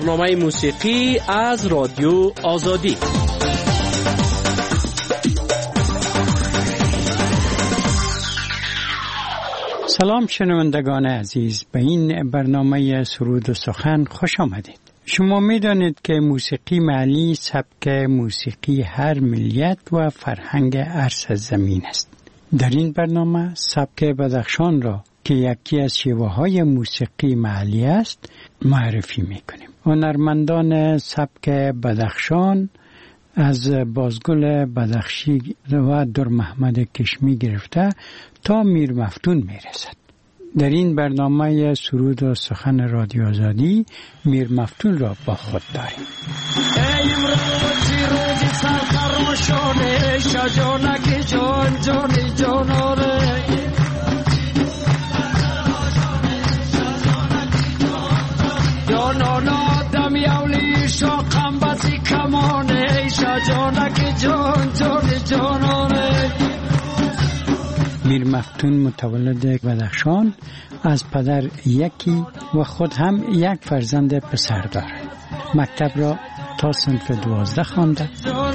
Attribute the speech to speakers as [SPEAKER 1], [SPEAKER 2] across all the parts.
[SPEAKER 1] برنامه موسیقی از رادیو آزادی.
[SPEAKER 2] سلام شنوندگان عزیز، به این برنامه سرود و سخن خوش آمدید. شما می دانید که موسیقی محلی سبک موسیقی هر ملیت و فرهنگ عرص زمین است. در این برنامه سبک بدخشان را که یکی از شیوه‌های موسیقی محلی است معرفی می‌کنیم. هنرمندان سبک بدخشان از بازگل بدخشی و در محمد کشمی گرفته تا میر مفتون میرسد. در این برنامه سرود و سخن رادیو آزادی میر مفتون را با خود داریم. میر مفتون متولد بدخشان، از پدر یکی و خود هم یک فرزند پسر دارد. مکتب را تا صنف 12 خوانده.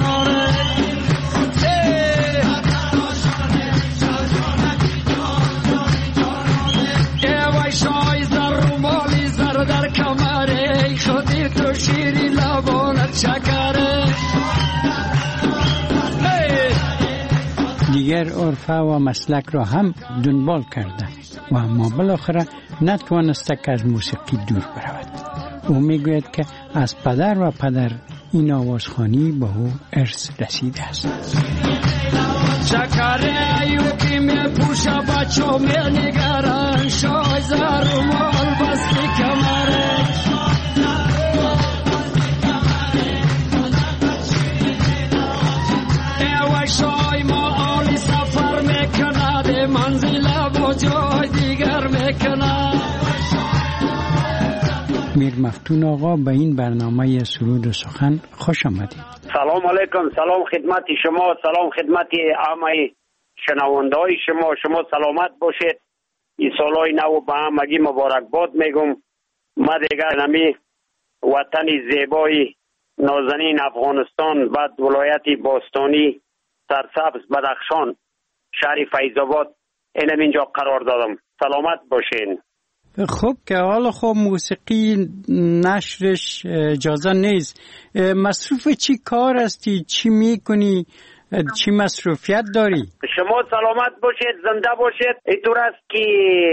[SPEAKER 2] دیگر عرفه و مسلک را هم دنبال کرده و اما بالاخره نتوانسته که از موسیقی دور برود. او میگوید که از پدر و پدر این آوازخوانی به او ارث رسیده است. چکره ایوکی می پوشه بچو می نگرن شای زر و مال بستی کمره ایوه شای ما آلی سفر میکنه ده منزل با جای دیگر میکنه. میر مفتون آقا به این برنامه سرود و سخن خوش آمدید.
[SPEAKER 3] سلام علیکم. سلام خدمت شما، سلام خدمت همه شنونده های شما. شما سلامت باشید. این سالهای نو به همگی مبارکباد میگم. ما دیگر نمی وطن زیبای نازنین افغانستان بعد ولایت باستانی سرسبز بدخشان شهر فیض‌آباد اینجا قرار دادم. سلامت باشین.
[SPEAKER 2] خب که حالا خب موسیقی نشرش اجازه نیست. مصروف چی کار هستی؟ چی میکنی؟ چی مصروفیت داری؟
[SPEAKER 3] شما سلامت باشید، زنده باشید. اینطور است که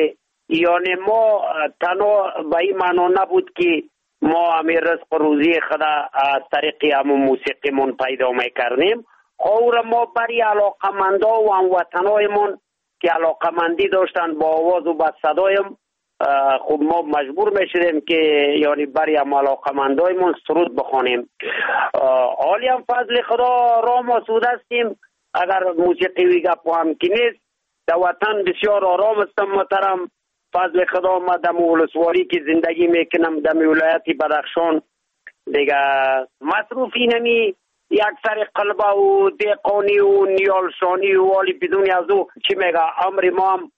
[SPEAKER 3] یعنی ما تنها به این معنا نبود که ما امیر رزق روزی خدا از طریق همون موسیقیمون پیدا میکردیم. خور ما برای علاقمندا و هموطنایمون که علاقمندی داشتن با آواز و با صدایم، خب ما مجبور میشدیم که یعنی برای علاقمندایمون سرود بخوانیم. حالی هم فضل خدا را ما سود هستیم. اگر موسیقی ویگا پوهم که نیست در وطن بسیار آرام هستم محترم. فضل خدا ما در ولسوالی که زندگی میکنم در ولایت بدخشان دیگه مصروف اینمی یک سر قلبه و دیقانی و نیالشانی و والی بدون از او چی میگه امر ما هم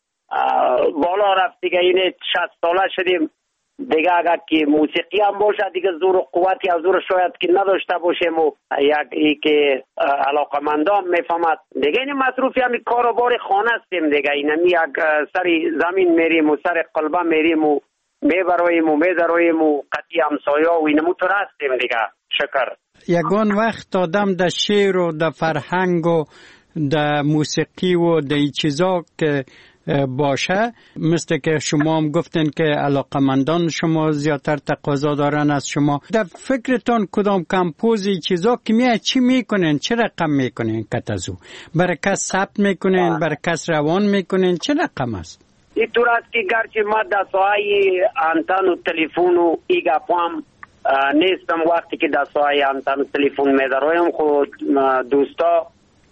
[SPEAKER 3] بالا رفت دیگه. اینه 60 ساله شدیم دیگه. اگر که موسیقی هم باشه دیگه زور و قوتی از زور شاید که نداشته باشیم و یک که علاقمندان میفهمد دیگه. این مصروفی همی کار و بار خانه هستیم دیگه. اینمی یک سر زمین میریم و سر قلبه میریم و میبراییم و میدراییم و قطعی همسایا و اینمو تو هستیم دیگه. شکر.
[SPEAKER 2] یگان وقت آدم در شعر و در فرهنگ و در موسیقی و در این چیزا که باشه، مثل که شما هم گفتین که علاقمندان شما زیادتر تقاضا دارن از شما، در فکرتان کدام کمپوزی چیزا که چی میکنین؟ چه رقم میکنین کتازو؟ برای کس ثبت میکنین؟ برای کس روان میکنین؟ چه رقم است؟
[SPEAKER 3] این طور است که گرچه ما در ساحه انتن و تلفون و ایگا پام نیستم، وقتی که در ساحه انتن و تلفون میدارایم خود دوستا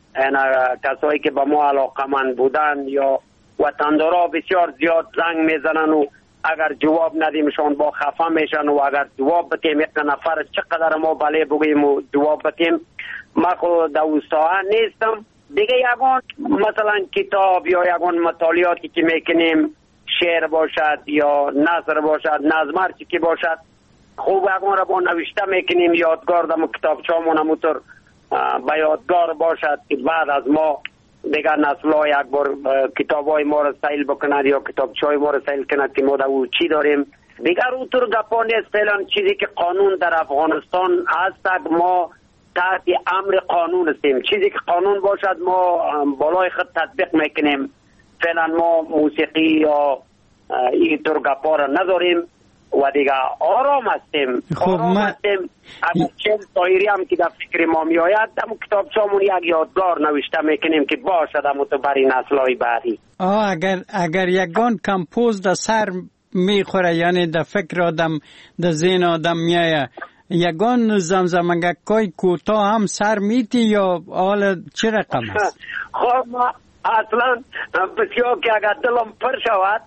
[SPEAKER 3] کسایی که با ما علاقمند بودن یا وطندارا بسیار زیاد زنگ میزنن و اگر جواب ندیمشان با خفه میشن و اگر جواب بتیم یک نفر چقدر ما بله بگویم و جواب بتیم. ما خود در اوستاها نیستم دیگه. یگان مثلا کتاب یا یگان مطالعاتی که میکنیم، شعر باشد یا نثر باشد، نظم هرچی که باشد، خوب اگه را با نوشته میکنیم یادگار دم کتابچه‌مون همونطور به یادگار باشد که بعد از ما دیگر نسل‌ها یک بار کتاب‌های ما را سیل بکنند یا کتابچه‌های ما را سیل کنند که ما در او چی داریم. دیگر اونطور گپا نیست. فعلا چیزی که قانون در افغانستان هست ما تحت امر قانون هستیم. چیزی که قانون باشد ما بالای خود تطبیق میکنیم. فعلا ما موسیقی یا اینطور گپا را نداریم و دیگه آرام هستیم. اگر چند طایری هم که در فکر ما می آید در کتابچه‌مون یک یادگار نوشته میکنیم که باشد همون تو برای نسل‌های بعدی.
[SPEAKER 2] اگر یگان کمپوز در سر میخوره، یعنی در فکر آدم در ذهن آدم میایه، یگان زمزمگکای کوتاه هم سر میتی یا حال چه رقم است؟
[SPEAKER 3] خب ما اصلا بسیار که اگر دلم پر شود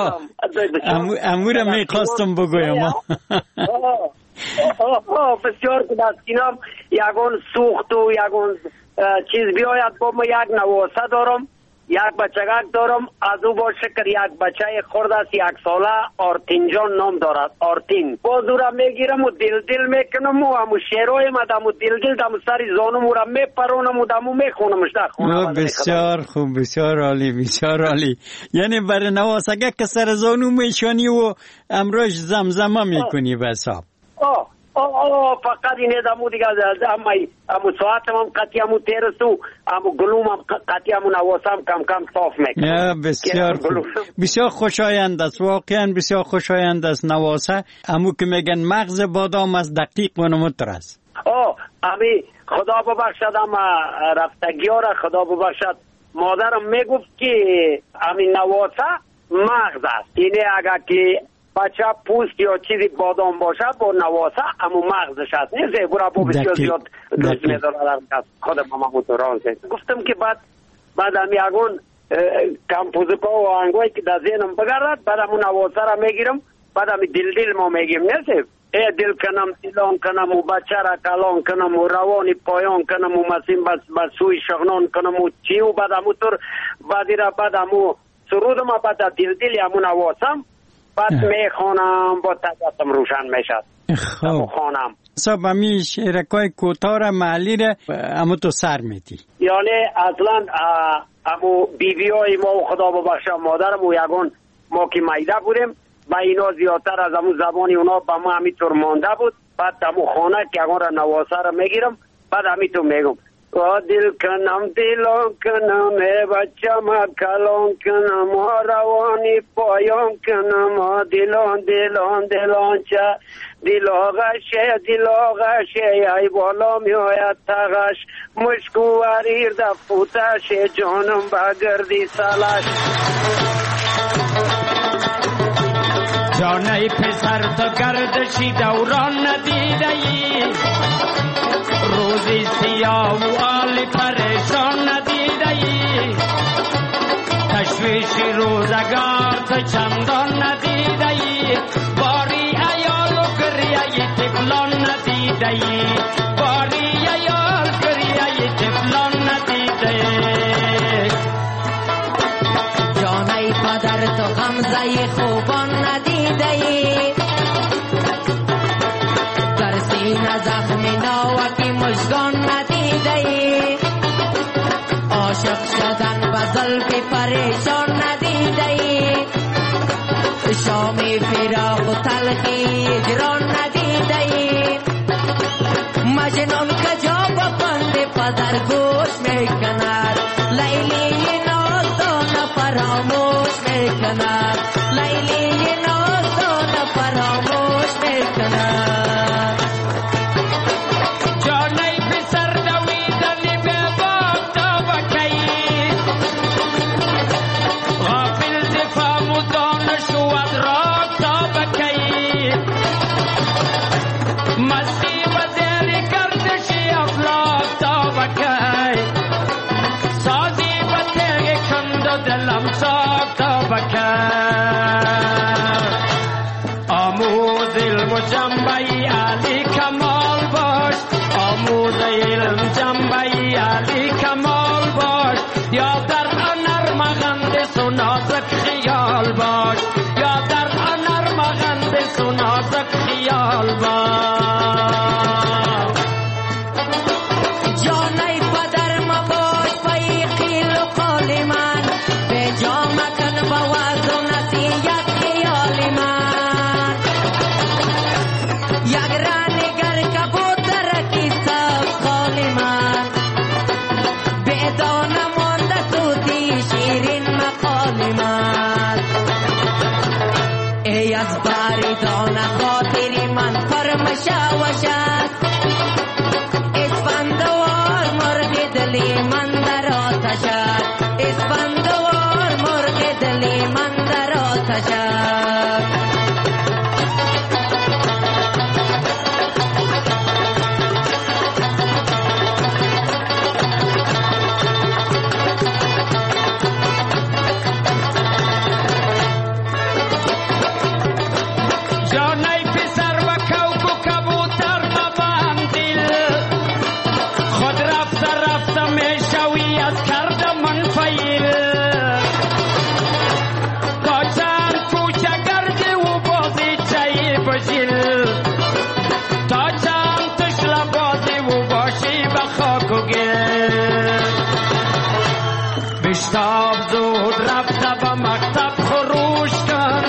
[SPEAKER 2] امور میخواستم بگویم
[SPEAKER 3] بسیار که دستینم یگان سوخت و یگان چیز بیاید با ما یک نواسه دارم، یک بچگک دارم، از او با شکر یک بچه خورد است 1 ساله، آرتین جان نام دارد. آرتین باز او را میگیرم و دل میکنم و همو شیرهای ما دمو دل دمو سری زانم او را میپرونم و دمو میخونمش در خونه.
[SPEAKER 2] بسیار خوب، بسیار عالی، بسیار عالی. یعنی برای نواسگه که سر زانو میشانی و امروش زمزمه میکنی به حساب.
[SPEAKER 3] فقط اینه دمو دیگه امو ساعتم هم قطعی امو تیرستو امو گلوم هم قطعی امو نواسم کم کم صاف میکنم.
[SPEAKER 2] بسیار خوب، بسیار خوشایند است، واقعا بسیار خوشایند است نواسه. امو که میگن مغز بادام از دقیق و نمتر است.
[SPEAKER 3] امی خدا ببخشد اما رفتگی ها را خدا ببخشد مادرم میگفت که امی نواسه مغز است. اینه اگر که بچه پوست یا چیزی بادام باشه با نواسه امو مغزش هست. نیزه برا با بسیار زیاد دوست میدارم خودم هم موتوران زید. گفتم که بعد همی اگون کمپوزکا و آهنگوی که در ذهنم بگرد بعد همون نواسه را میگیرم بعد همی دل ما میگیم. نیزه دل کنم دلان کنم و بچه را کلان کنم و روانی پایان کنم و مسیم بس سوی شغنان کنم و چی و بعد همونطور بعدی را بعد همون سرودم بعد دل همون نواسم بعد میخوانم با طبیعتم روشن میشد. خانم
[SPEAKER 2] صاحب همی شعرکای کوتاه را محلی را امو تو سر میتی؟
[SPEAKER 3] یعنی اصلا امو بیوی های ما و خدا ببخشه مادرم و یگان ما که میده بودیم با اینا زیادتر از امو زبانی اونا با ما همیطور مانده بود. بعد امو خانه که یگان را نواسه را میگیرم بعد همیطور میگم دل کنم دلان کنم بچه ما کلان کنم روانی پایان کنم دلان چه دل آغشه ای بالا می آید تغش مشکو وریر دفوتش جانم بگردی سلش.
[SPEAKER 4] جانه پسر تو گردشی دوران ندیده ای، روزی سیاه و آلی پریشان ندیده ای، تشویشی روزگار تو چندان ندیده ای، باری ایال و گریه طفلان ندیده ای، باری ایال گریه طفلان ندیده ای.
[SPEAKER 5] جانه پدر تو غمزه خوبان ندیده ای، در سینه زخمی ناوکی مژگان ندیده ای، عاشق شدن به زلف پریشان ندیده ای، شامی فراق و تلخی هجران ندیده ای، مجنون کجا به بند پدر گوش میکند، لیلی نازدان فراموش میکند، لیلی نازدان فراموش میکند.
[SPEAKER 4] آموز علم جنبی علی کمال باش، آموز علم جنبی علی کمال باش، یا در هنر مغندس و نازک خیال باش، یا در هنر مغندس نفس و نازک خیال باد.
[SPEAKER 5] جانای پدر مباش پای قیل و قال من، به جا مکن با وعظ و نصیحت خیال من. یک رانگر کبوتر کی سب قال من، به دانه مانده سوتی شیرین مقال من. ای از باری دانه خاطری من پرمشه وشد، اسفندوار مرغ دلی من در آتشد، اسفندوار مرغ دلی من در آتشد.
[SPEAKER 4] جانای پسر و کوک و کبوتر مبند دل، خود رفته رفته میشوی از کرده من فیل. تا چند کوچه گردی و بازی چایی بجیل، تا چند تشل بازی و باشی به خاک و گل. بشتاب زود رفته به مکتب خروش کن،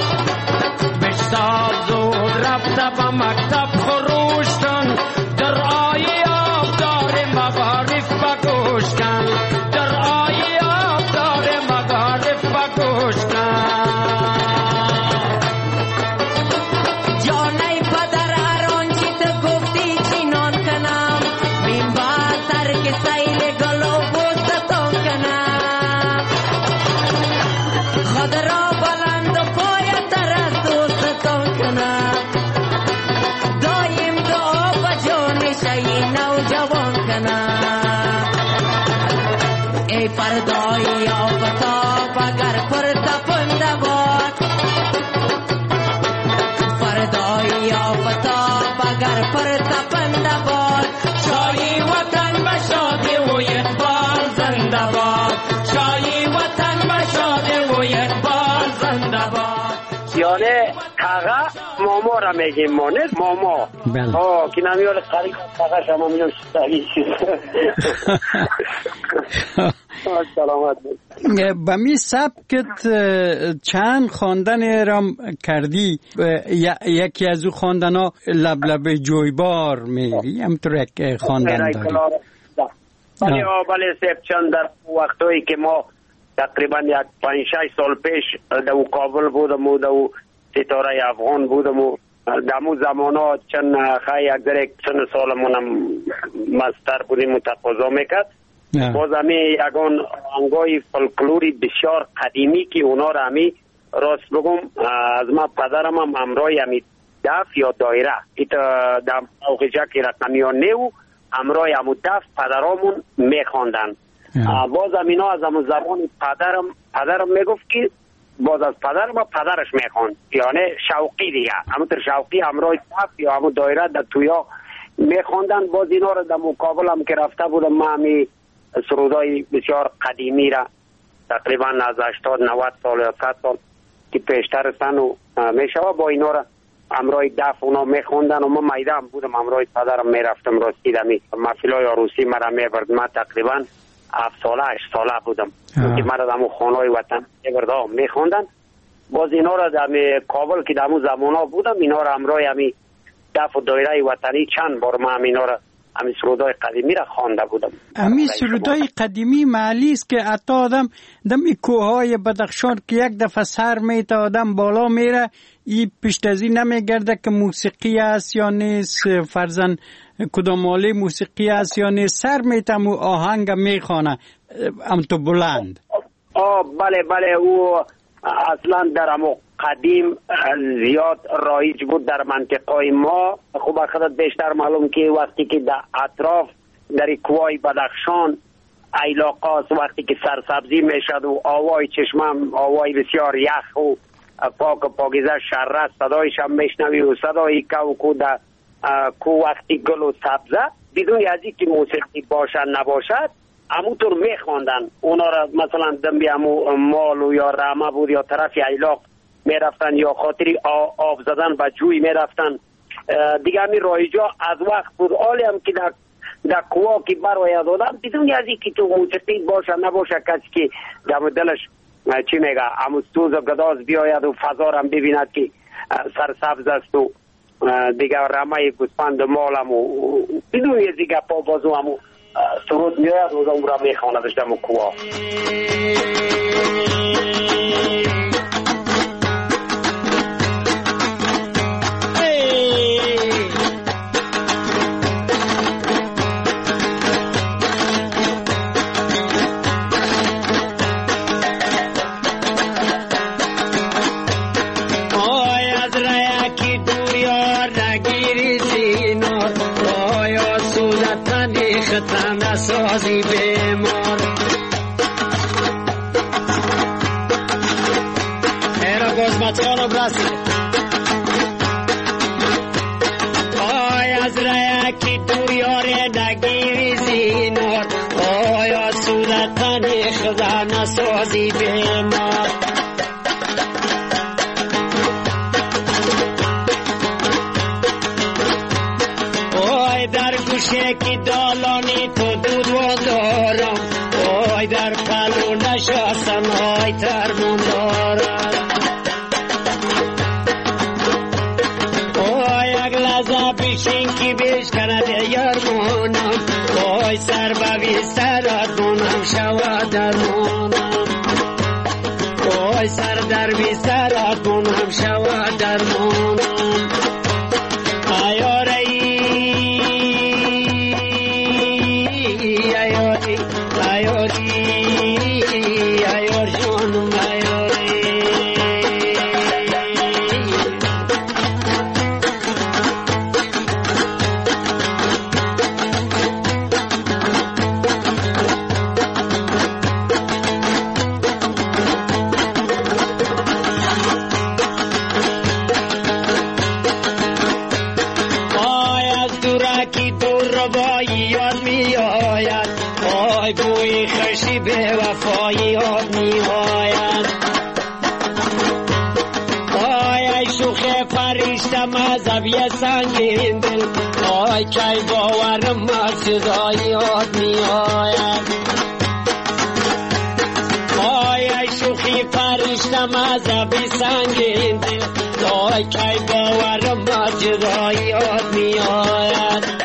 [SPEAKER 4] بشتاب زود رفته به مکتب خروش کن. در آیه آبدار مغارف بگوش کن، در آیه آبدار مغارف بگوش کن.
[SPEAKER 5] جانای پدر هر آنچه تو گفتی چنان کنم، بین با سر که سیل گل و بوستان کنم. خود را بلند و پای تر از دوستان کنم، دایم دعا به جان شی نوجوان کنم. ای فردای آفتاب اگر پر تپنده باد، فردای آفتاب اگر پر تپنده باد.
[SPEAKER 4] شاهی وطن بشاد و اقبال زنده باد، شاهی وطن بشاد و اقبال زنده باد.
[SPEAKER 3] یعنی تاغا ماما را میگیم ما نه ماما.
[SPEAKER 2] بله.
[SPEAKER 3] که نمیاره قریب تاغا شما میون شدایی سلامت بود.
[SPEAKER 2] به می سبکت چند خواندن رام کردی، یکی از او خواندن ها لب جویبار میگی، همطور یک خواندن داری.
[SPEAKER 3] بله سیب چند در وقتایی که ما تقریبا یک 5-6 سال پیش در کابل بودم و در ستاره افغان بودم و در مو زمانا چند خیلی یک در یک سن سالمونم مستر بودیم و تقاضا میکرد. باز همی یکان آهنگای فولکلوری بسیار قدیمی که اونا را همی راست بگم از ما پدرم هم همراهی همی دف یا دایره ایتا در اوقیجه که رقمیان نیو همراهی همو دف پدرامون میخواندن. باز هم اینا از همون زمان پدرم میگفت که باز از پدرم و پدرش میخواند، یعنی شوقی دیگه همونطور شوقی همراهی دف یا همون دایره در تویا میخواندن. باز اینا را در مقابل هم که رفته بودم ما همی سرودای بسیار قدیمی را تقریبا از 80-90 سال یا 100 سال که پیشتر هستن و میشوه با اینا را همراهی دف اونا میخوندن و ما میده هم بودم همراهی پدرم میرفتم راستی دمی محفلای عروسی مرا میبرد. من تقریبا 7 ساله 8 ساله بودم که مرا دمو خانهای وطن میبرد میخوندن. باز اینا را دمی کابل که دمو زمانا بودم اینا را همراهی همی دف و دایره وطنی چند بار ما اینا را همی سرودای قدیمی را خوانده بودم.
[SPEAKER 2] همی سرودای قدیمی معلی است که حتی آدم دم ای کوههای بدخشان که یک دفعه سر میته آدم بالا میره ای پیشتازی نمیگرده که موسیقی است یا نیست، فرزن کدام حاله موسیقی است یا نیست، سر میتم و آهنگ میخوانه ام تو بلند.
[SPEAKER 3] بله او اصلا در همو قدیم زیاد رایج بود در منطقه ما. خوب خودت بیشتر معلوم که وقتی که در اطراف در کوهای بدخشان علاقه وقتی که سرسبزی میشد و آوای چشمم آوای بسیار یخ و پاک پاکیزه شره صدایش هم میشنوی و صدای کو در کو وقتی گل و سبزه بدون یزی که موسیقی باشد نباشد همونطور میخواندن اونا را. مثلا دنبی همو مال و یا رامه بود یا طرف ایلاق میرفتن یا خاطری آب زدن به جوی میرفتن. دیگه همین رایجا از وقت بود. حالی هم که در قوا که برای دادم بدون از اینکه تو موسیقی باشه نباشه، کسی که در دلش چی میگه اموستوز و گداز بیاید و فضا هم ببیند که سرسبز است و دیگه رمه گوسفند مالم و بدون از دیگه پا بازو هم سرود میاید و اون را میخواندش در قوا.
[SPEAKER 4] سازی بیمار ایرا گزمتانو برسی آی از رایکی دور یاره نگیری زینار آیا صورتانی خدا نسازی بیمار آی در گوشه کی دالانی تو دود و دارم آی در پلو نشستن آی ترمون دارم آی یک لحظه بیشین کی بیش کنده یارمونم آی سر بوی سرات مونم شود درمونم آی سر در بی سرات مونم شود درمونم آیاری مذهبی سنگین دل آی کی باورم مسجدای یاد می آید آی شوخی فرشته مذهبی سنگین دل آی کی باورم مسجدای یاد می آید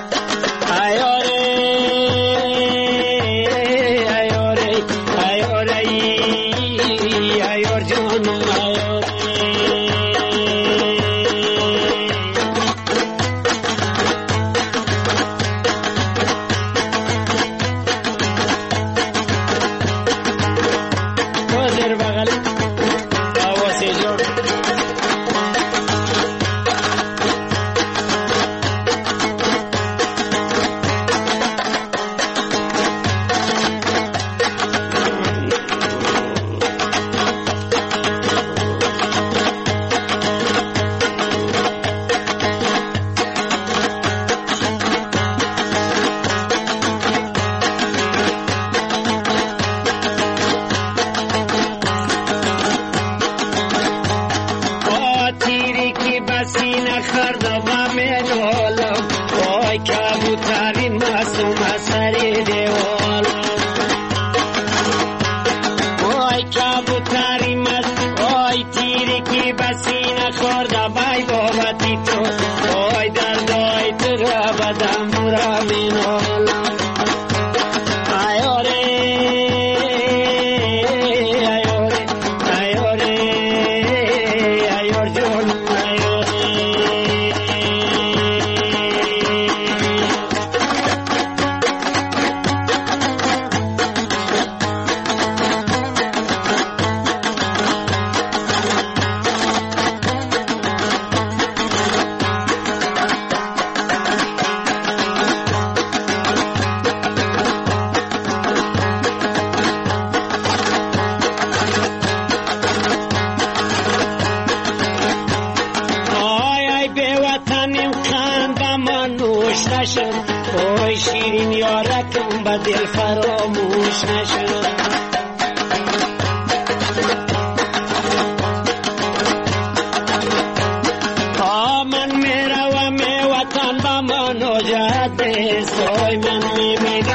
[SPEAKER 4] دل فراموش نشد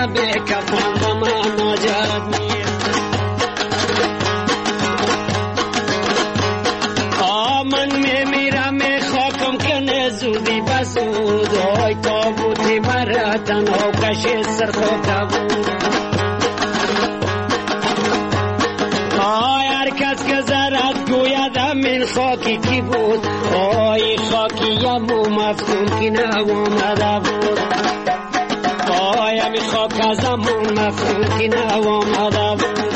[SPEAKER 4] به کفن من ناجد نیست من میمیرم خاکم کنه زودی بسود آی تابوتی مرا تنها کشی سر خود بود آی هر کس که زرد گویدم این خاکی کی بود آی خاکی یمو مفتون که نوامده بود آی همی خاک ازمون مفتون که نوامده بود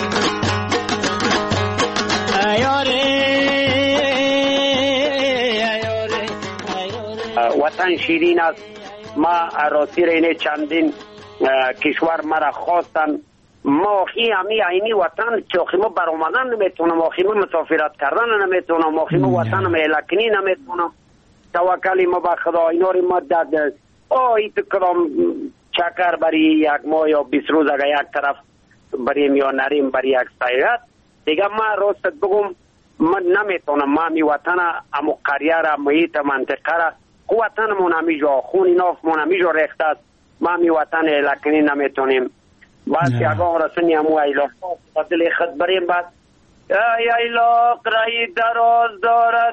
[SPEAKER 3] وطن شیرین است. ما راستی رینه چندین کشور مرا خواستن ماخی همی عینی وطن چاخی ما برآمدن نمیتونم ماخی ما مسافرت کردن نمیتونم ماخی ما وطن مهلکنی نمیتونم توکلی ما به خدا اینا رو ما داد آی تو کدام چکر بری یک ماه یا 20 روز اگر یک طرف بریم یا نریم بری یک سیرت دیگه ما راست بگم من نمیتونم ما می وطن امو قریه را محیط منطقه را وطنمون همیجا خونی نافمون همیجا ریخته است ما می وطن لکنی نمیتونیم بعد که اگه رسونی همو ایلاق دل خود بریم بعد ای ایلاق رای دراز دارد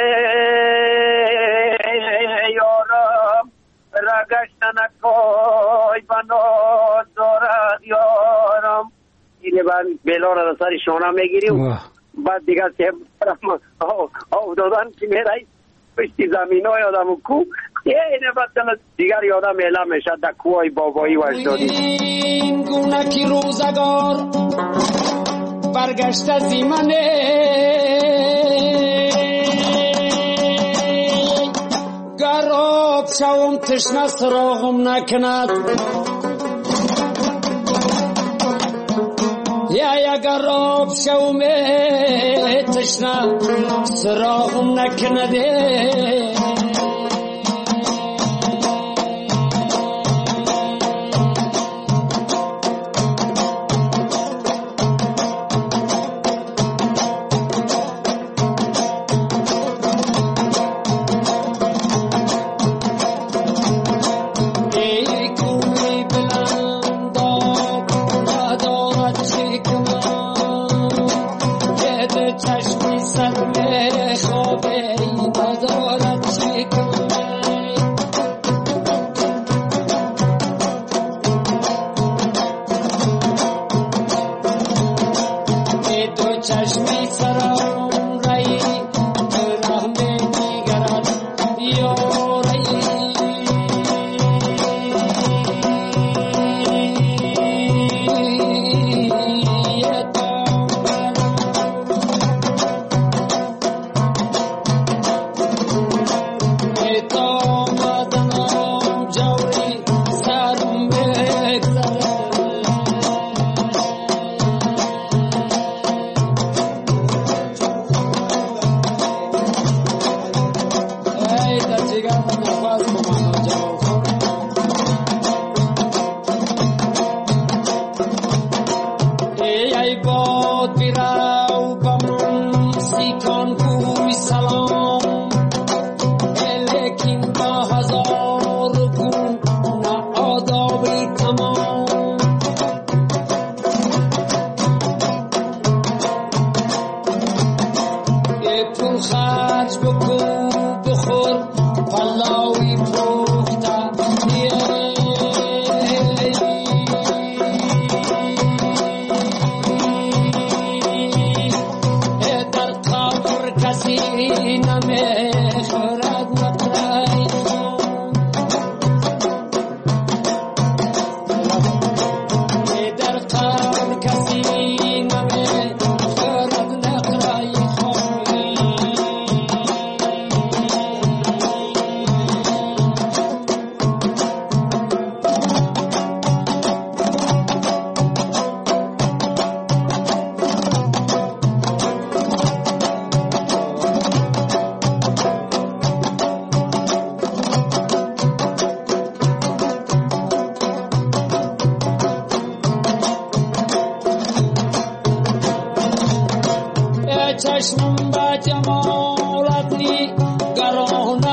[SPEAKER 3] یارم رگشتن کای بناز دارد یارم اینه بعد بیلا را سر شانه میگیریم بعد دیگه سیب آو دادن که میرای پشتی زمین های آدم و کو اینه بعد دیگر یادم اعلام میشه در کوهای بابایی و اجدادی
[SPEAKER 4] این گونه که روزگار برگشت زیمنه گراب شوم تشنه سراغم نکند یا گراب شوم تشنه سراغم نکنده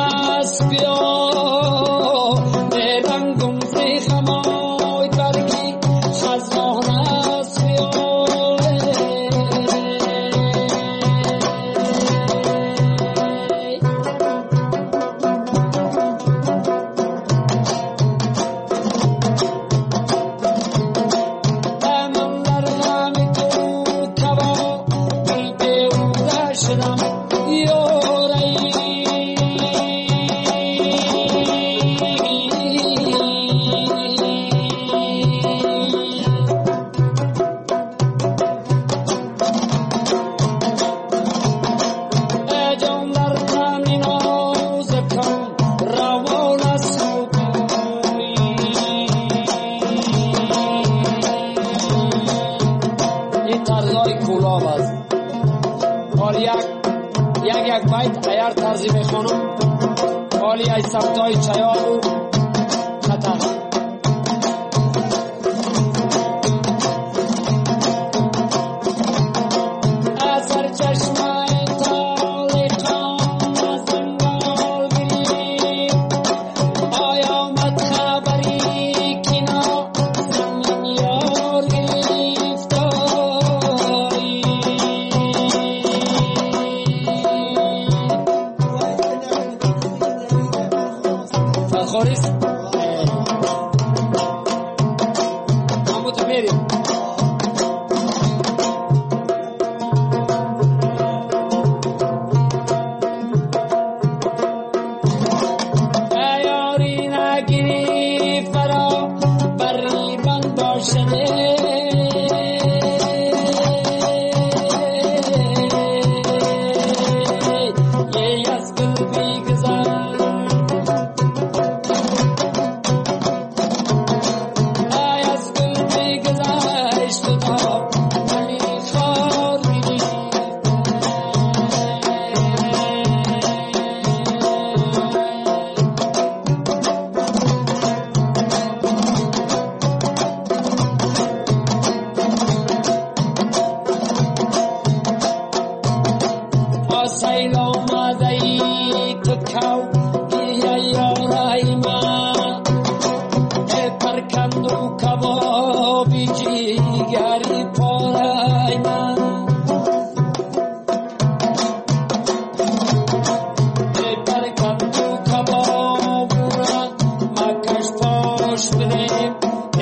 [SPEAKER 6] برگی طرزای کولاب است. حال یک بیت ایار طرزی میخونم. حالی ای سبتای چیار و خطر. اثر چشمه تالی قام از انگار گرید. آیا آمد خبری کنا زمین یار گرفت. فخوریست محمود میریم. ایاری نگیری فرا بری بند باشده. یه از گل بیگذر سیل آمده ای تو کو گیه یارای من. پرکند و کبابی جیگری پارای من. پرکند و کباب را مکش پاش بریم.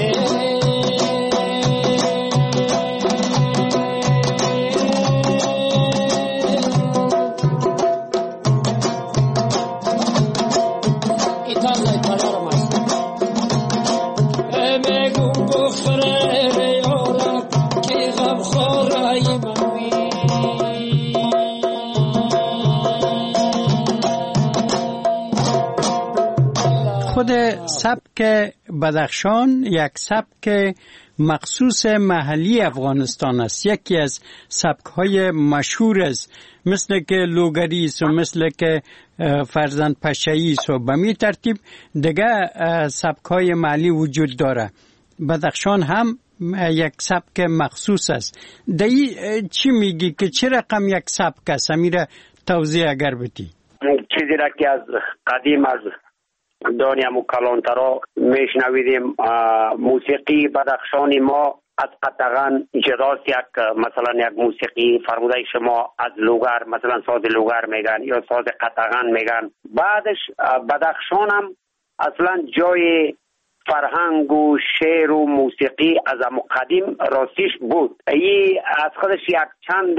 [SPEAKER 2] خود سبک بدخشان یک سبک مخصوص محلی افغانستان است. یکی از سبک‌های مشهور است، مثل که لوگری است و مثل که فرزند پشه‌ای است و به می ترتیب دیگه سبک‌های محلی وجود داره. بدخشان هم یک سبک مخصوص است. دایی چی میگی که چه رقم یک سبک است؟ امیره توضیح اگر بدی.
[SPEAKER 3] چیزی را که از قدیم از دانیم و کلانترا میشنویدیم، موسیقی بدخشانی ما از قطغن جداست. مثلا یک موسیقی فرموده شما از لوگر، مثلا ساز لوگر میگن یا ساز قطغن میگن. بعدش بدخشان هم اصلا جای فرهنگ و شعر و موسیقی از قدیم راستیش بود. ای از خودش یک چند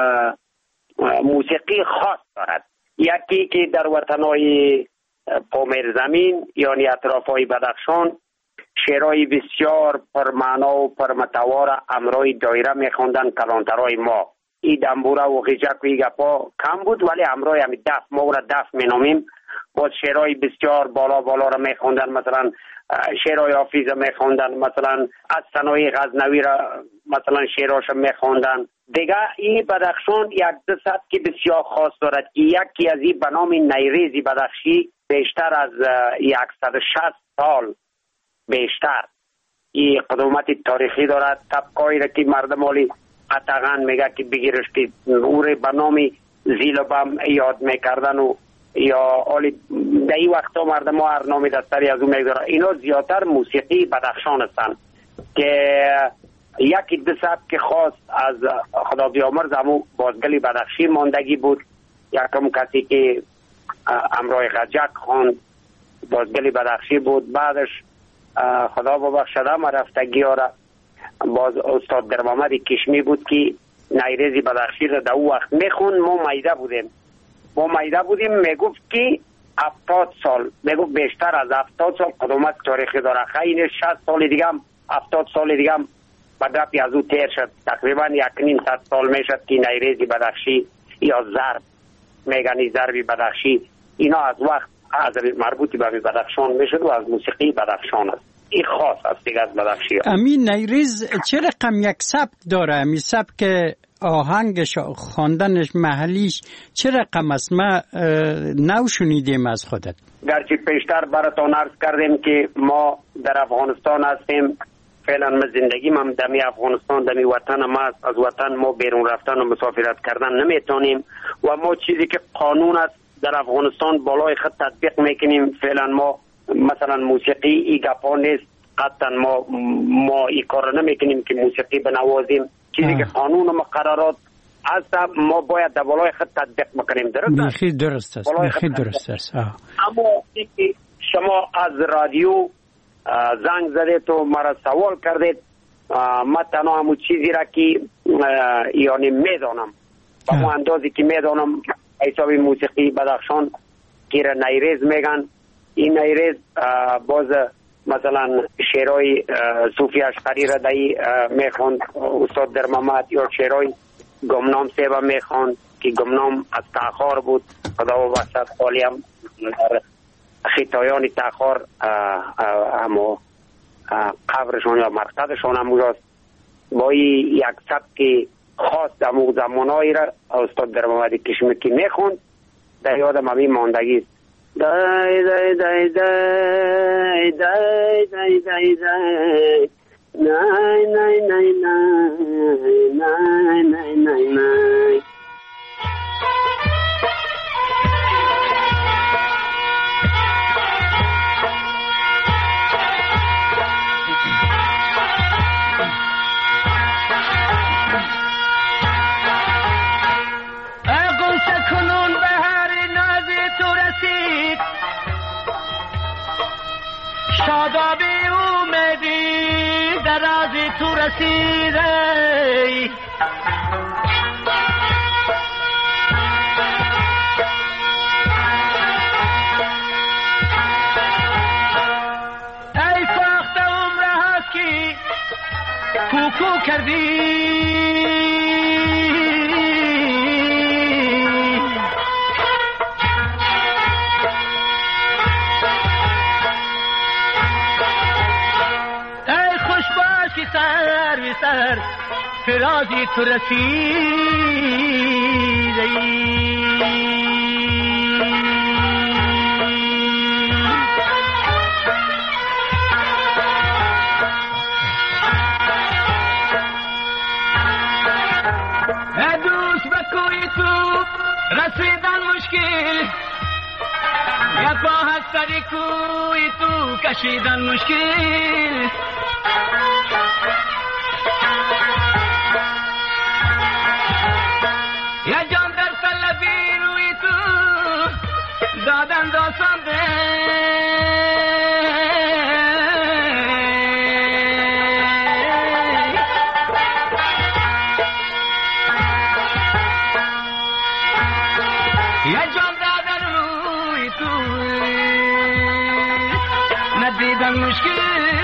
[SPEAKER 3] موسیقی خاص دارد. یکی که در وطنهای پامیر زمین یعنی اطرافای بدخشان شعرهای بسیار پرمعنا و پرمتوار امرای دایره میخوندن کلانترای ما. ای دنبوره و غیجک و ای گپا کم بود، ولی امرای همی دف، ما را دف مینامیم. باز شعرهای بسیار بالا را میخوندن، مثلا شعرهای حافظ میخوندن، مثلا از ثنای غزنوی را مثلا شعراش میخوندن. دیگه این بدخشان یک دو سبک بسیار خاص دارد. یکی از این به نام نیریزی بدخشی بیشتر از 160 سال بیشتر این قدومت تاریخی دارد. طبقایی را که مردم حالی قطغن میگه که بگیرش که اوره به نام زیلبم یاد میکردن و یا حالی در این وقتا مردم ها هر نامی دستری از اون میگذارن. اینا زیادتر موسیقی بدخشان هستند که یکی دو سبک خاص از خدا بیامرز همون بازگلی بدخشی ماندگی بود. یکم کسی که امرای غجک خواند بازگلی بدخشی بود. بعدش خدا ببخشده ما رفتگی ها را باز استاد در محمد کشمی بود که نیریزی بدخشی را در او وقت میخوند. ما میده بودیم میگفت که 70 سال، میگفت بیشتر از 70 سال قدومت تاریخی داره. خیلی 60 سال دیگه هم 70 سال دیگه هم بدرپی از او تیر شد. تقریبا 1.5 سال میشد که نیریزی بدخشی یا ضرب میگنی ضربی بدخشی اینا از وقت از مربوطی به بدخشان میشد و از موسیقی بدخشان است. این خاص است دیگه از بدخشی.
[SPEAKER 2] امین نیریز چه رقم یک سبک داره؟ امی سبک آهنگش خواندنش محلیش چه رقم است؟ ما نو شنیدیم از خودت.
[SPEAKER 3] گرچه پیشتر براتون عرض کردیم که ما در افغانستان هستیم، فعلا ما زندگیم هم دمی افغانستان، دمی وطن ما است. از وطن ما بیرون رفتن و مسافرت کردن نمیتونیم و ما چیزی که قانون است در افغانستان بالای خط تطبیق میکنیم. فعلا ما مثلا موسیقی ای گپا نیست، قطعا ما ای کار نمیکنیم که موسیقی بنوازیم. چیزی که قانون و مقررات است ما باید در بالای خط تطبیق بکنیم.
[SPEAKER 2] درست است. بخیر درست است.
[SPEAKER 3] اما شما از رادیو زنگ زدید و مرا سوال کردید، من تنها همون چیزی را که یعنی میدانم با اون اندازی که میدانم حساب موسیقی بدخشان که را نیریز میگن. این نیریز باز مثلا شعرهای صوفی اشقری را دایی میخوند استاد در محمد، یا شعرهای گمنام سیبا میخوند که گمنام از تاخار بود، خدا و بخشد خالی هم خطایان تاخار همو قبرشان یا مرقدشان هم اوجاست. با یک سبک خاص همو زمانهایی را استاد در محمد کشمکی میخوند، در یادم همین ماندگی است. دای دای دای دای دای دای دای دای نای نای نای نای نای نای نای.
[SPEAKER 4] شادابی اومدی درازی تو رسیده، ای ساخت عمره هست که کوکو کردی، سر فرازی تو رسیده. دوست بکوی تو رسیدن مشکل، یا با هستری کوی تو کشیدن مشکل. یا جان در طلبی روی تو دادن داستان ده، یا جان دادن روی تو ندیدن مشکل.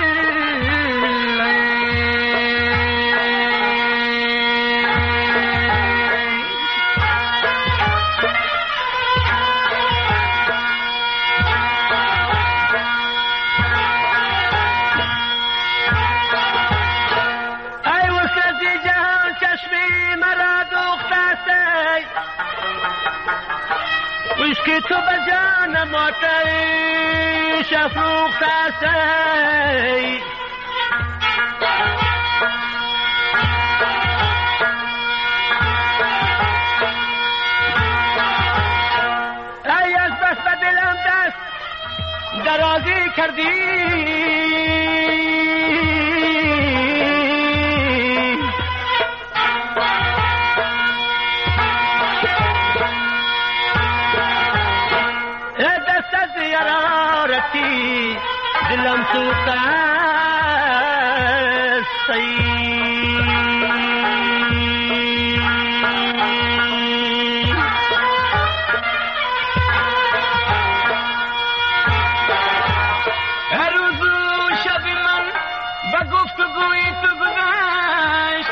[SPEAKER 4] که تو به جانم آتش افروخته هستی، ای از بس به دلم دست درازی کردی، دلم سوخته هستی. هر روز و شب من به گفتگوی تو گذشت،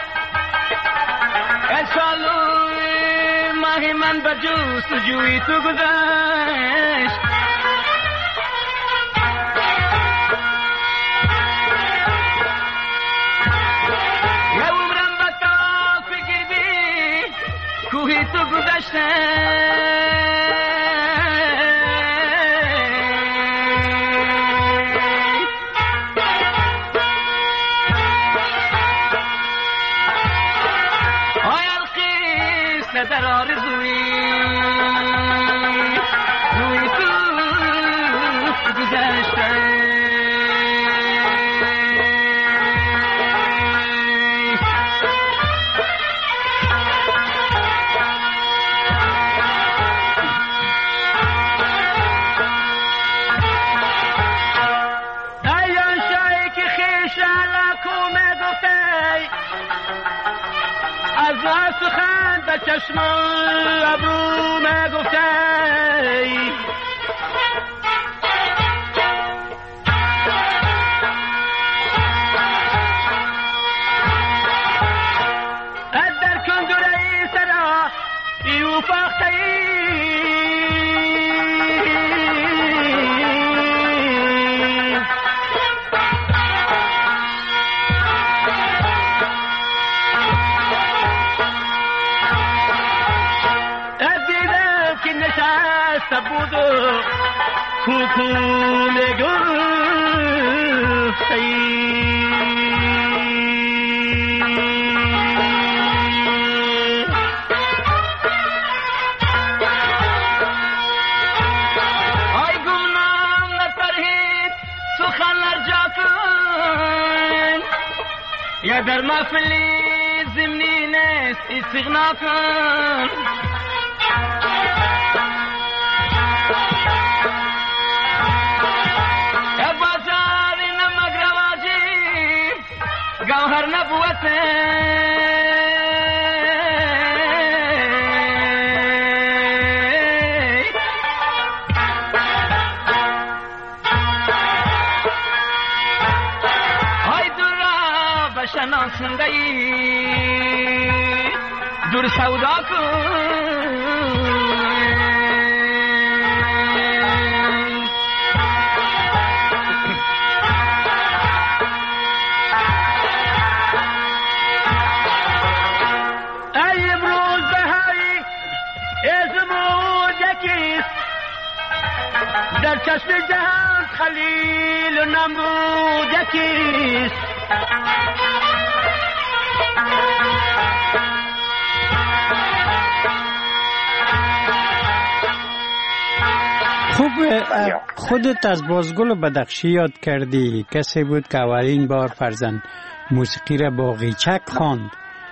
[SPEAKER 4] سال و ماه من به جستجوی تو گذشت. گذشته در آرزوی روی تو گذشته ایان شایی که خیش لکو میگفته از سخن به چشم ابرو میگفته در کندوره سرا ایو فاخته بود کوکو میگفتی آی گمنام نپرهید سخن ارجا کن یا در محفلی زمینی نیست استغنا کن گوهر نبوته های دور را بشناسنده ای دور سودا کن در چشم جهان خلیل و نمرود یکیست
[SPEAKER 2] خوب خودت از بازگل بدخشی یاد کردی، کسی بود که اولین بار فرزند موسیقی را با قیچک خواند.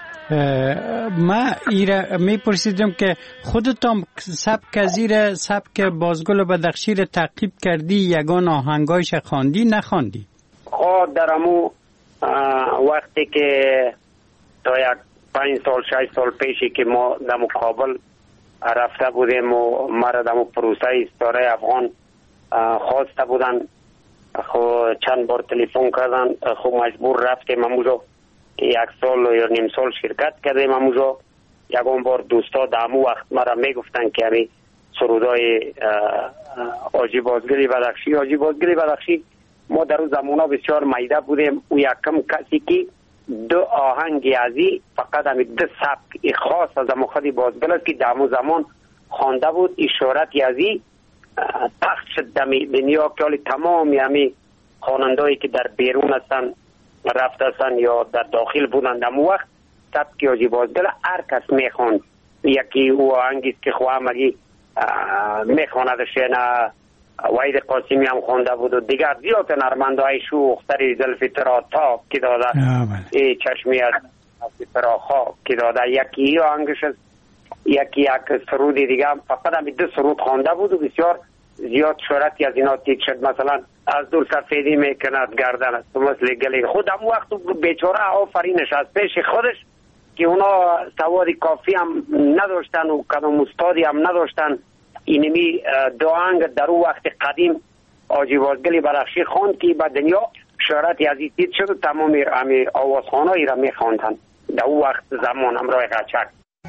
[SPEAKER 2] ما میپرسیدم که خودت هم سبک بازگل بدخشی را تعقیب کردی، یگان آهنگایش خواندی نخواندی؟
[SPEAKER 3] در امو وقتی که تا 5 سال 6 سال پیشی که ما در مقابل رفته بودیم و مرا در پروسه استاره افغان خواسته بودن، خو چند بار تلفن کردن، خو مجبور رفتیم اموجا که 1 سال یا نیم سال شرکت کردیم اموجا. یکان بار دوستا در امو وقت مرا میگفتن که همی سرودای آجی بازگلی بدخشی ما در اون زمانا بسیار میده بودیم. او یکم کسی که 2 آهنگ ازی فقط همی 2 سبک خاص از خودی بازگل است که در امو زمان خوانده بود. اشارت ازی پخش شد دنیا که حالی تمامی همی خوانندهایی که در بیرون هستن رفته هستن یا در داخل بودن در امو وقت سبک آجی بازگل هر کس میخواند. یکی او آهنگیست که خواهمگی میخواندش، نه وحید قاسمی هم خونده بود و دیگر زیاد نرمندهای شوختری زلفترا تا که داده چشمی از زلفترا خواه که داده. یکی آهنگش است، یکی یک سرودی دیگه هم فقط هم 2 سرود خونده بود و بسیار زیاد شهرتی از اینا تیک شد. مثلا از دور سفیدی میکند گردن است مثل گلی. خود هم وقت بیچاره آفرینش از پیش خودش که اونا سواد کافی هم نداشتن و کدام استادی هم نداشتن. اینمی 2 آهنگ در اون وقت قدیم آجی بازگلی بدخشی خواند که به دنیا شهرتی از این شد و تمام همی آوازخوانایی را میخواندن در اون وقت زمان همراه قچک.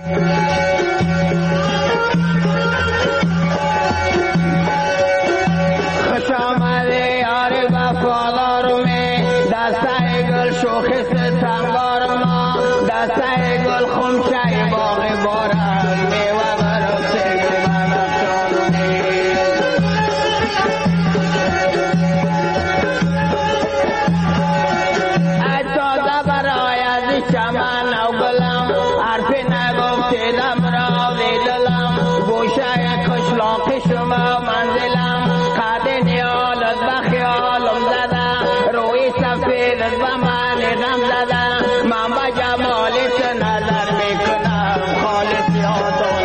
[SPEAKER 7] خوش آمده یار وفادار می دسته گل شوخ ستمبار ما دسته گل خمشه باغ بارم میوه چمن و گلم حرف نگفتیدم را دلم گوشه قشلاق شما منزلم قد نیالت به خیالم زده روی سفیدت به من غم زده من به جمالت نظر میکنم خالص یادو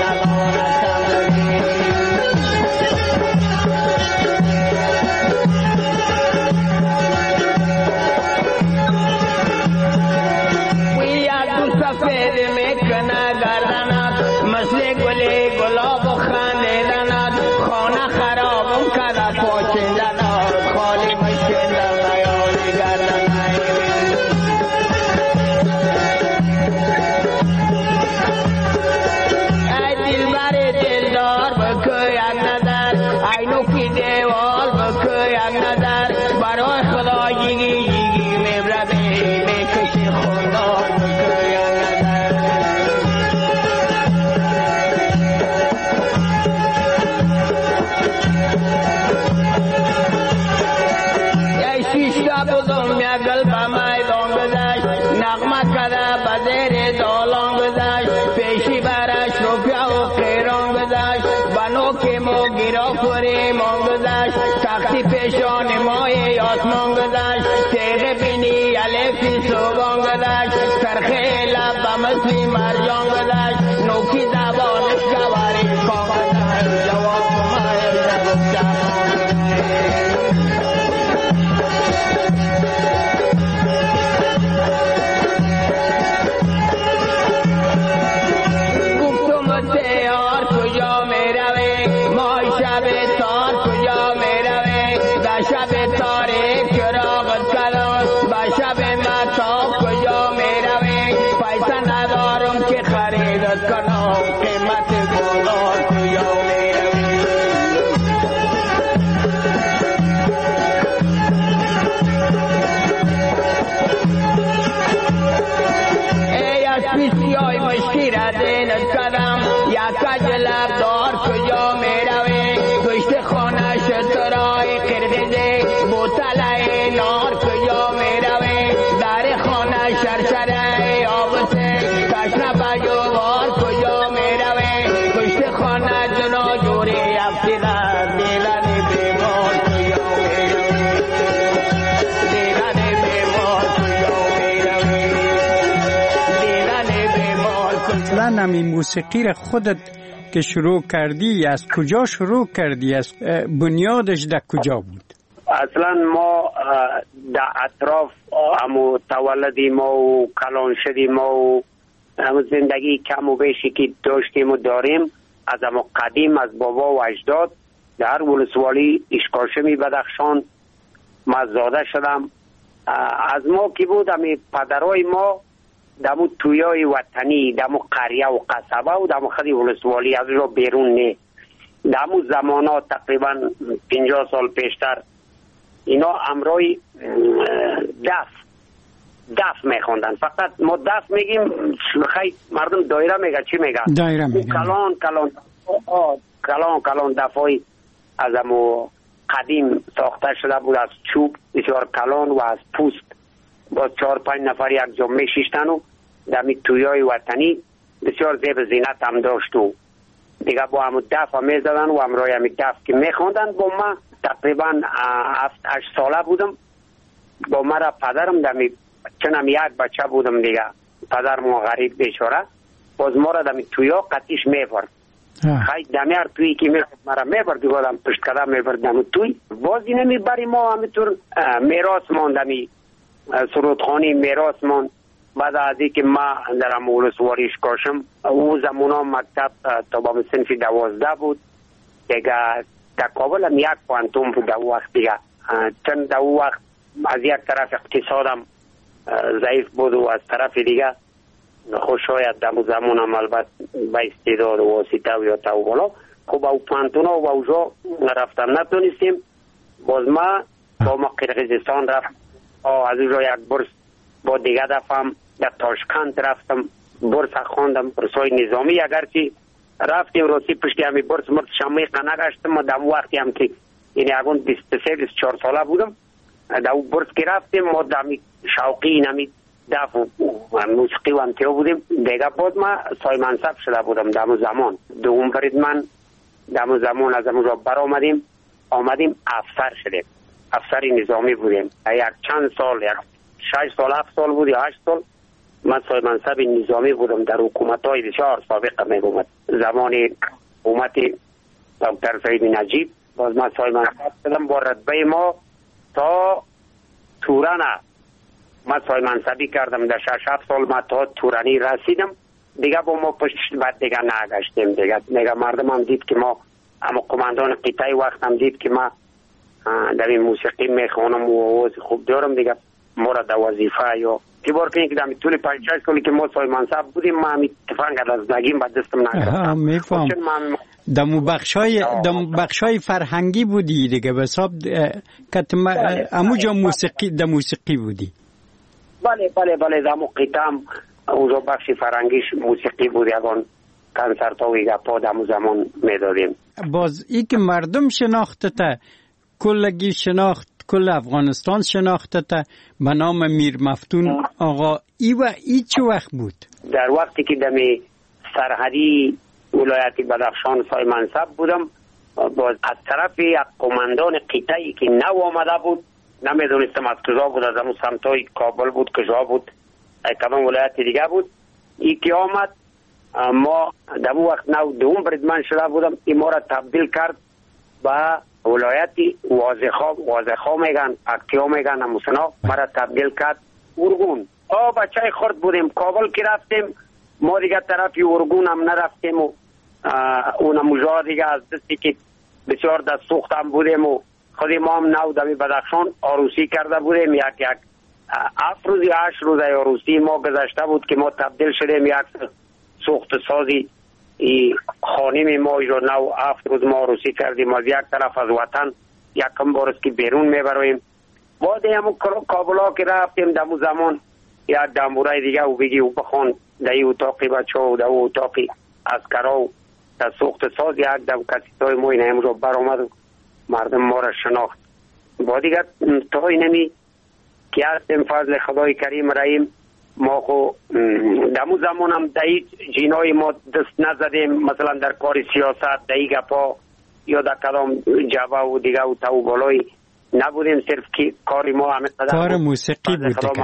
[SPEAKER 7] پیشان مای آسمان گذشت تیغ بینی الفی صبحان گذشت سرخه لب بمثلی مرجان گذشت نوکی زبانش گواری کان گذشت جواب مای گفتم تیار کجا میروی مای شب تار کجا میروی شب تاریک چراغت کلان با شب مطاب کجا میروی پیسه ندارم که خریدت کنم قیمت گلار کجا میروی ای از پیسیای مشکی را دینت کدم یک کجلب دار کجا میروی گشت خانه شترای قرده بوتلای نار کجا میروی در خانه شرشره آبسه تشنه بجوار کجا میروی گشت خانه جنا جوری افتیده دیدن بیمار کجا میروی دیدن بیمار کجا میروی دیدن بیمار کجا.
[SPEAKER 2] اصلا همین موسیقی را خودت که شروع کردی از کجا شروع کردی؟ از بنیادش در کجا بود؟
[SPEAKER 3] اصلا ما در اطراف همو تولدی ما و کلان شدی ما و همو زندگی کم و بیشی که داشتیم و داریم از همو قدیم از بابا و اجداد در ولسوالی اشکاشمی بدخشان ما زاده شدم. از ما که بود همی پدرای ما دمو تویای وطنی دمو قریه و قصبه و دمو خدی ولسوالی از رو بیرون نه دمو زمانا تقریبا 50 سال پیشتر اینا امرای دف میخوندن. فقط ما دف میگیم خیلی مردم دایره میگه چی میگه؟
[SPEAKER 2] دایره میگه.
[SPEAKER 3] کلان دفای از امو قدیم ساخته شده بود از چوب بسیار کلان و از پوست با 4-5 نفر یک جا میشیشتن و دمی تویای وطنی بسیار زیب زینت هم داشت و دیگه با همو دف هم میزدن و امرای همی دف که میخوندن. با ما تقریبا 7-8 ساله بودم با مرا پدرم دمی چنم یک بچه بودم دیگه پدرم غریب بیچاره باز ما را دمی تویا قطیش میبرد خیلی دمی هر تویی که میخواد مرا میبرد دیگه دم پشت قدم میبرد دمی توی باز اینه میبری ما همیتور میراث ماند دمی سرودخانی میراث ماند. بعد از اینکه ما در ولسوالیش کاشم او زمانا مکتب تا با صنف 12 بود دیگه در کابل هم یک پانتون بود در وقت دیگه چند در وقت از یک طرف اقتصادم ضعیف بود و از طرف دیگه خوش شاید در زمان هم البته با استعداد و واسطه و یا تا بالا خب او پانتون ها و اوجا رفتم نتونستیم. باز ما با ما قرقیزستان رفت از اوجا یک برس با دیگه دفعم در تاشکند رفتم برس خواندم برسای نظامی اگرچه رفتیم روسی پشتی همی برس مرد شمی قنگشتم و در وقتی هم که یعنی اگون 23-24 ساله بودم در برس که رفتیم ما در شوقی نمی دف موسیقی و امتیاز بودیم. دیگه بعد ما سای منصب شده بودم دم زمان. دوم برید من دم زمان از اونجا بر آمدیم افسر شدیم. افسری نظامی بودیم. یک چند سال، یک 6 سال 7 سال بودی 8 سال من سای منصب نظامی بودم در حکومت‌های بسیار سابق میگم. زمان حکومت دکتر سید نجیب باز من سای منصب شدم با رتبه ما تا توران. من سای منصبی کردم در 6-7 سال ما تا تورانی رسیدم. دیگه با ما پشت بعد دیگه نگشتیم. دیگه مردم هم دید که ما اما قماندان قطعی وقت هم دید که ما در این موسیقی میخوانم و آواز خوب دارم. دیگه ما را در وظیفه یا تیبار کنی که در طول 5-6 سالی که ما سای منصب بودیم ما همی تفنگ از نگیم با دستم نگرفتم.
[SPEAKER 2] میفهم. دمو بخشای فرهنگی بودی دیگه به حساب اموجا موسیقی در موسیقی بودی.
[SPEAKER 3] بله دمو قطعم اوزا بخش فرهنگیش موسیقی بود. یکان کنسرت ها و گپا دمو زمان میدادیم.
[SPEAKER 2] باز ای که مردم شناخته تا کلگی شناخت کل افغانستان شناخته تا به نام میر مفتون آقا ای چه وقت بود؟
[SPEAKER 3] در وقتی که دمی سرحدی ولایت بدخشان سای منصب بودم باز از طرف یک قماندان قطعی که نو آمده بود نمیدونستم از کجا بود، از همون سمتای کابل بود کجا بود کدام ولایت دیگه بود. ای که آمد ما در وقت نو دوم بریدمن شده بودم. این ما را تبدیل کرد به ولایتی واضحا میگن اکتیا میگن هموسنا ما را تبدیل کرد ارگون. بچه خورد بودیم کابل که رفتیم ما دیگه طرفی ارگون هم نرفتیم و اونم مجا دیگه از دستی که بسیار دست سوخت هم بودیم و خودی ما هم نو دمی بدخشان آروسی کرده بودیم. یک 7 روز یا 8 روز آروسی ما گذشته بود که ما تبدیل شدیم یک سوخت سازی خانیم ما رو نو 7 روز ما آروسی کردیم. از یک طرف از وطن یکم بارست که بیرون میبرویم. بعد همون کابلا که رفتیم دمو زمان یک دمبوره دیگه و بگی و بخون در این اتاقی بچه ها و در اون اتاقی اسکرا و در سوخت ساز یک دم کسی تای ما این هم رو برآمد و مردم ما را شناخت. با دیگه تا اینمی که هستیم فضل خدای کریم رحیم ما خو دمو زمان هم در این جینای ما دست نزدیم مثلا در کار سیاست در این گپا یا در کدام جبه و دیگه و تو بالای نبودیم. صرف که کاری ما همه
[SPEAKER 2] کار موسیقی بود دیگه.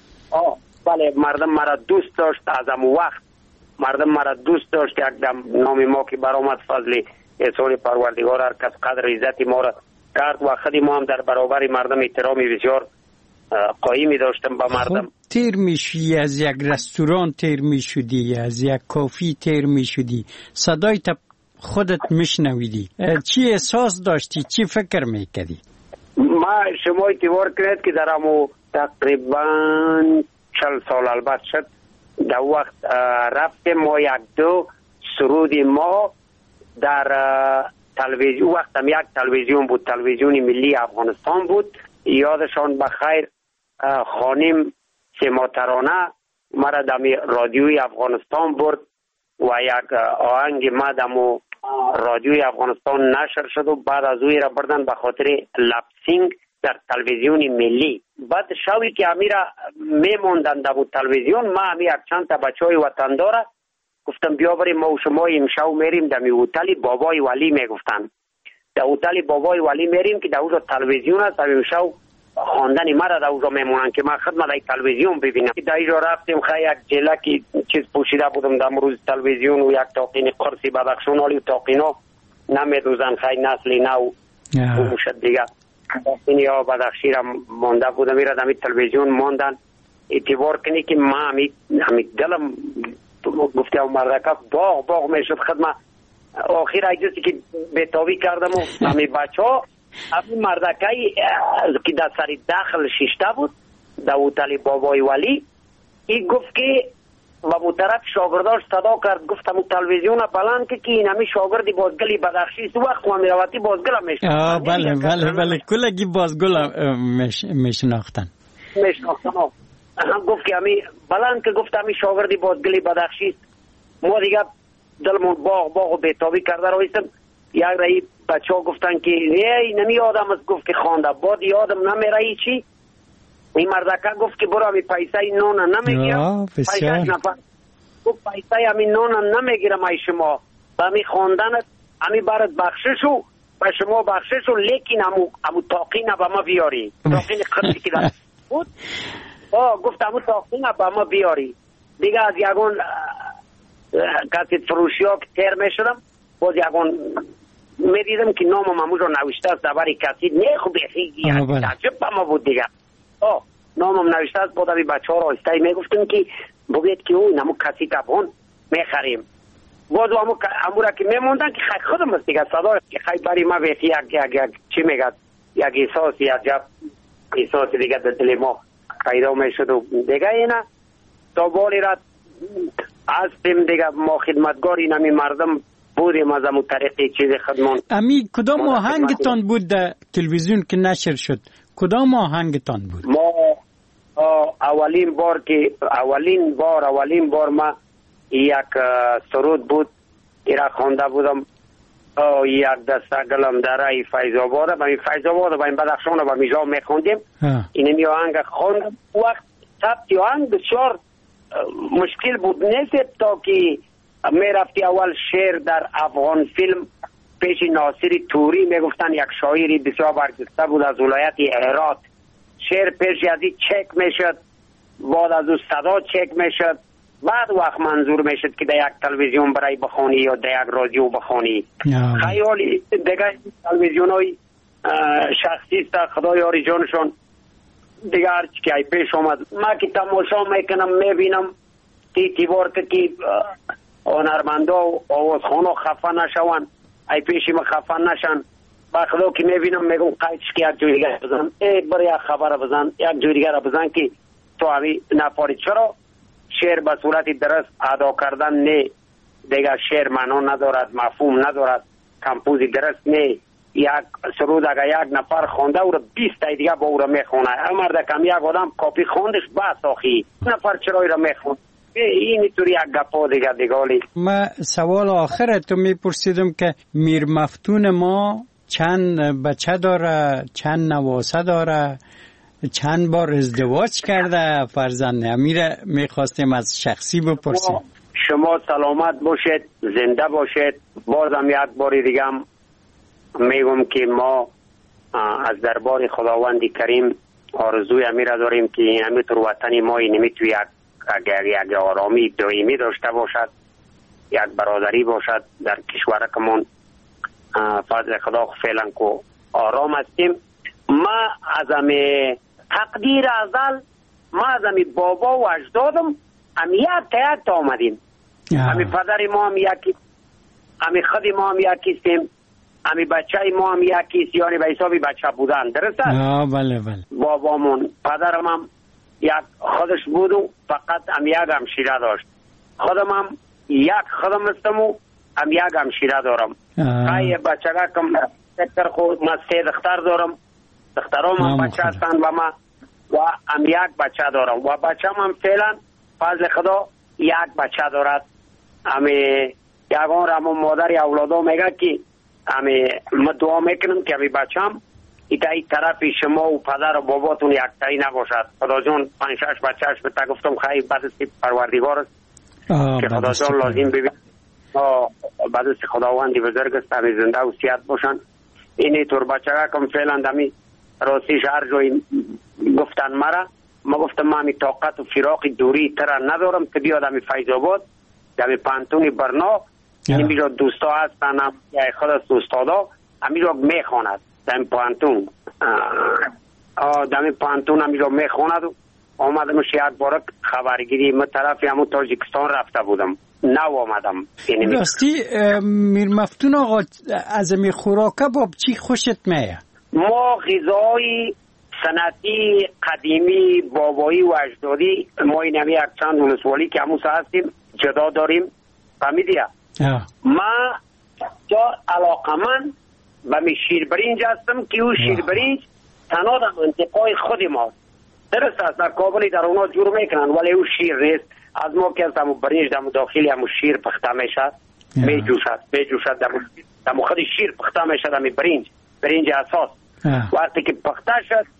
[SPEAKER 3] بله مردم مرا دوست داشت. از امو وقت مردم مرا دوست داشت. یک دم نام ما که برآمد فضل احسان پروردگار هر کس قدر عزت ما را کرد و خودی ما هم در برابر مردم احترامی بسیار قایمی داشتم با مردم.
[SPEAKER 2] تیر میشی از یک رستوران تیر میشدی از یک کافی تیر میشدی صدای تا خودت میشنویدی چی احساس داشتی چی فکر میکردی؟
[SPEAKER 3] ما شما اعتبار کرد که در امو تقریبا 40 سال البته شد در وقت رفتیم ما 1-2 سرود ما در تلویزیون وقت هم یک تلویزیون بود تلویزیون ملی افغانستان بود یادشان بخیر خانم سیماترانه مرا دمی رادیوی افغانستان برد و یک آهنگ ما دمو رادیوی افغانستان نشر شد و بعد از اوی را بردن به خاطر لپسینگ در تلویزیون ملی. بعد شوی که امیرا میموندن در تلویزیون ما همی یک چند تا بچهای وطندار گفتم بیا بریم ما و شما امشب میریم در هتل بابای ولی میگفتن در هتل بابای ولی میریم که در اونجا تلویزیون است امشب خواندن مرا در اونجا میمونن که من خدمت در تلویزیون ببینم. در اینجا رفتیم خیلی یک جلکی چیز پوشیده بودم در روز تلویزیون و یک تاقین قرصی بدخشان حالی و تاقینا نمیدوزن خیلی نسلی نو بوشد دیگه این یا بدخشی را مانده بودم میره در تلویزیون ماندن اعتبار کنی که ما همی دلم گفته و مردکه باغ میشد خدمت آخر ایجاسی که بیتابی کردم و همی بچه ها همین مردکه که در سری داخل شیشته بود در هتل بابای ولی این گفت که و بو طرف شاگرداش صدا کرد گفتم تلویزیون بلند که این همی شاگردی بازگلی بدخشی است وقت و میرواتی بازگل هم میشناختن
[SPEAKER 2] بله کلگی بازگل میشناختن
[SPEAKER 3] گفت که همی بلند که گفت همی شاگردی بازگلی بدخشی است. ما دیگه دلمون باغ و بیتابی کرده رویستم یک رایی بچه ها گفتن که نمی آدم از گفت که خوانده بعد یادم نمیره چی این مردکه گفت که برو همین پیسه نون نمیگیرم.
[SPEAKER 2] بسیار
[SPEAKER 3] نفر گفت پیسه همین نون نمیگیرم ای شما با همین خواندنت همین برات بخشش و به شما بخشش و لیکن همو تاقین با ما بیاری. تاقین خطی که دارد بود گفت همو تاقین با ما بیاری. دیگه از یکون کسی فروشی ها که تیر میشدم باز یکون میدیدم که نامم همون رو نوشته است دبری کسی نه خوب بخیگی تعجب با ما بود دیگه. نامم نوشته است بود همین بچه ها را آیسته میگفتم که بگید که اوی نمو کسی کبان میخریم. باز همو را که میموندن که خیلی خودم است دیگه صدا که خیلی بری ما بخی یک چی میگد یک احساس یک جب احساس دیگه در دل ما پیدا میشد و دیگه اینا تا بالی را هستیم دیگه ما خدمتگار این همی مردم بودیم از همون طریقی چیز خدمون.
[SPEAKER 2] امی کدام آهنگتان بود در تلویزیون که نشر شد؟ کدام آهنگتان بود؟
[SPEAKER 3] ما اولین بار ما یک سرود بود ایرا خوانده بودم یک دسته گلم در ای فیض آباد با این فیض آباد با این بدخشان با میجا میخوندیم. این می آهنگ خوندم. وقت ثبت آهنگ بسیار مشکل بود نیست تا که میرفتی اول شعر در افغان فیلم پیش ناصری توری میگفتن یک شاعری بسیار برجسته بود از ولایت هرات. شعر پیش یزی چک میشد بعد از او صدا چک میشد بعد وقت منظور میشد که در یک تلویزیون برای بخونی یا در یک رادیو بخونی. خیالی دیگه تلویزیون های شخصی است خدا یاری جانشون دیگه هرچی که ای پیش آمد ما که تماشا میکنم میبینم تیبار که هنرمندا و آوازخونا خفه نشون ای پیشی ما خفه نشن با خدا که میبینم میگم قیدش که یک جوی دیگر بزن برای یک خبر بزن یک جوی دیگر بزن که تو همی نپاری. چرا شعر به صورت درست ادا کردن نه دیگه شعر معنا ندارد مفهوم ندارد کمپوزی درست نه یک سرود اگر یک نفر خونده او را 20 تا دیگه با او را میخونه مرد کم یک آدم کاپی خوندش بس آخی نفر چرا او را میخونه این طوری یک گپا دیگه.
[SPEAKER 2] ما سوال آخر تو میپرسیدم که میر مفتون ما چند بچه داره چند نواسه داره چند بار ازدواج کرده فرزند امیره میخواستیم از شخصی بپرسیم.
[SPEAKER 3] شما سلامت باشید زنده باشید. بازم یک باری دیگه میگم که ما از دربار خداوند کریم آرزوی امیر داریم که همینطور وطنی ما نمیتوی یک آرامی دائمی داشته باشد یک برادری باشد در کشورکمون. فضل خدا فعلا که آرام هستیم. ما از همه تقدیر ازل ما از همه بابا و اجدادم هم یک تیت آمدیم. همه پدر ما هم یکی همه خود ما هم یکیستیم همه بچه ما هم یکیست یعنی به حسابی بچه بودن درسته؟
[SPEAKER 2] بله بله.
[SPEAKER 3] بابامون پدرم هم یک خودش بود و فقط هم یک همشیره داشت. خودم هم یک خودم هستم و هم یک همشیره دارم. خیلی بچه کم دکتر خود ما 3 دختر دارم. دخترام هم بچه هستن و ما و هم یک بچه دارم و بچه هم فعلا فضل خدا یک بچه دارد. همه یکان را همون مادر اولادا میگه که همه ما دعا میکنم که همه بچه هم این طرف شما و پدر و باباتون یک تایی نباشد. خدا جان 5-6 بچهش به تا گفتم خیلی بعد از پروردگار است که خدا جان لازم ببین بعد از خداوندی بزرگ است همه زنده و صحت باشن. اینی طور بچه کم فعلا دمی راستیش هر جایی گفتن مرا ما گفتم ما همی طاقت و فراق دوری تر ندارم که بیاد همی فیض آباد دمی پانتونی برنا این را دوستا هستن هم خود از دوستادا همی را میخواند دمی پانتون همی را میخواند و آمدمش یک بارک خبرگیری ما طرفی همون تاجیکستان رفته بودم نو آمدم.
[SPEAKER 2] راستی میر مفتون آقا از می خوراکه باب چی خوشت میه؟
[SPEAKER 3] ما غذای سنتی قدیمی بابایی و اجدادی ما این همی یک چند ولسوالی که همون هستیم جدا داریم فهمیدیا. ما جا علاقه من به می شیر برنج هستم که او شیر برنج تنها در منطقه خود ما درست است. در کابلی در اونا جور میکنن ولی او شیر نیست. از ما که همون برنج در داخلی همون شیر پخته میشد میجوشد در خود شیر پخته میشد همون برنج اساس وقتی که پخته شد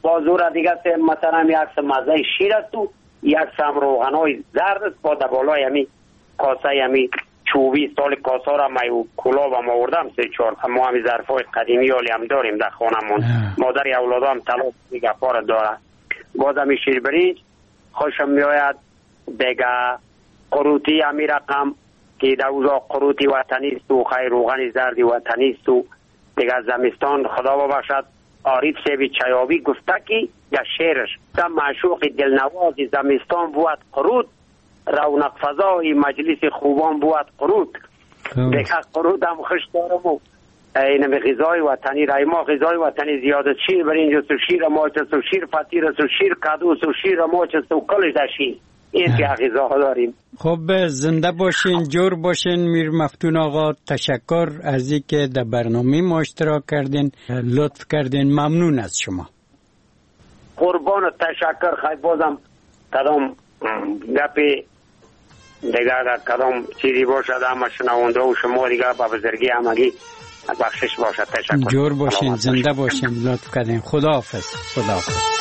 [SPEAKER 3] بازور دیگه مثلا یک سم مزه شیر است و یک سم روغنای زرد است با دبالای همی کاسه همی چوبی سال کاسه را می کلاب هم آوردم 3-4 ما همی ظرفای قدیمی حالی هم داریم در خانمون. مادر اولاد هم تلاش دیگه پار داره. باز همی شیر برنج خوشم میآید دیگه. قروتی همی رقم که دوزا قروتی وطنی است و خیر روغن زردی وطنی است و دیگه زمستان خدا ببخشد عارف سیبی چیابی گفته که یا شعرش تا معشوق دلنواز زمستان بود قرود رونق فضای مجلس خوبان بود قرود. دیگه قرود هم خوش دارم و این غذای وطنی رای ما غذای وطنی زیاده شیر برنج و شیر ماچ و شیر فطیر و شیر کدوس و شیر ماچ و کلش داشین این که غذاها داریم.
[SPEAKER 2] خب زنده باشین، جور باشین. میر مفتون آقا تشکر از اینکه در برنامه ما اشتراک کردین، لطف کردین. ممنون از شما.
[SPEAKER 3] قربان تشکر. خیلی بازم کدام گپی دیگه کدام چیزی باشد همه شنونده و شما دیگه با بزرگی همگی بخشش باشد. تشکر.
[SPEAKER 2] جور باشین، زنده باشین، لطف کردین. خداحافظ. خداحافظ.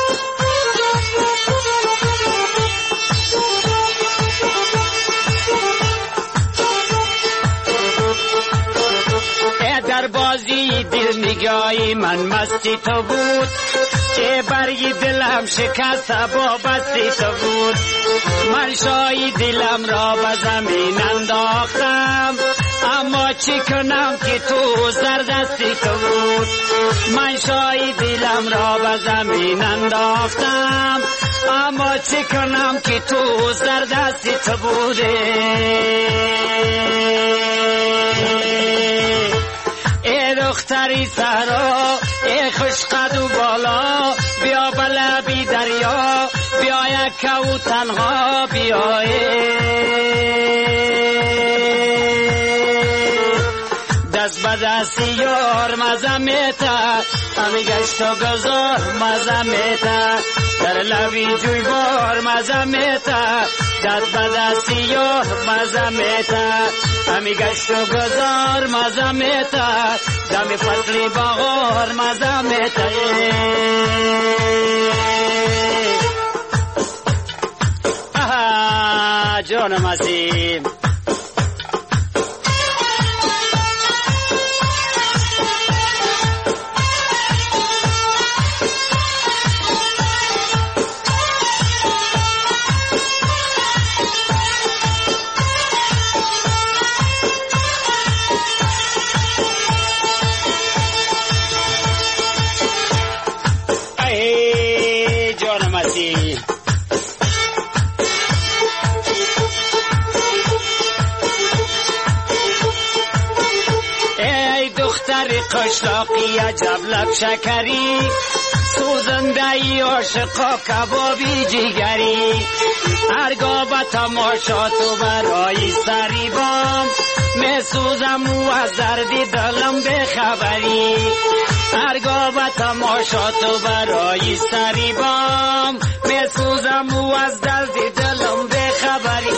[SPEAKER 4] در بازی دل نگاهی من مستی تو بود که برگی دلم شکست با بستی تو بود. من شایی دلم را به زمین انداختم اما چی کنم که تو زردستی تو بود. من شایی دلم را به زمین انداختم اما چی کنم که تو زردستی تو بوده. ای دختری سهرا ای خوش قد و بالا بیا به لبی دریا بیا یک و تنها بیا. دست به دستی یار مزه میتا همی گشت و گذار مزه میتا در لبی جوی بار مزه میتا دست به دستی یار مزه میتا همی گشت و گذار مزه میتا دم فصلی بغار مزه میتا. آها جانم عزیز قشلاقی عجب لب شکری سوزنده ای عاشقا کبابی جیگری هرگاه به تماشا تو برای سری بام می سوزم و از دردی دلم بخبری هرگاه به تماشا تو برای سری بام می سوزم و از دردی دلم بخبری.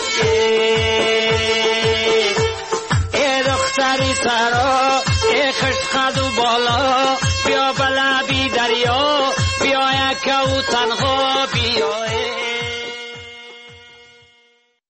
[SPEAKER 4] ای دختری سرا ای خوش قد و بالا بیا به لبی دریا بیا یک و تنها بیا.